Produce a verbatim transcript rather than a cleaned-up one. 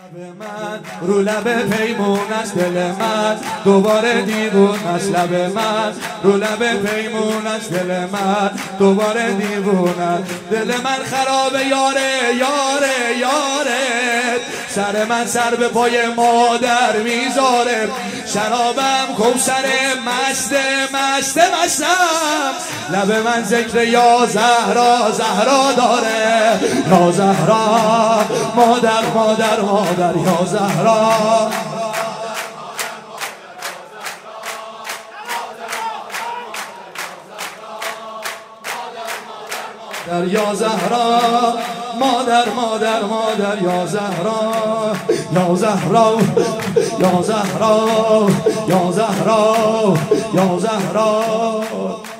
من رو لب پیمون است دل من دوباره دیوون است لب من رو لب پیمون است دل من دوباره دیوون است دل من خرابه یاره یاره یاره سر من سر به پای مادر میذاره شرابم کوثر مست مست مستم لب من ذکر یا زهرا زهرا داره یا زهرا مادر مادر مادر یا زهرا در یا زهرا مادر مادر مادر یا زهرا یا زهرا یا زهرا یا زهرا یا زهرا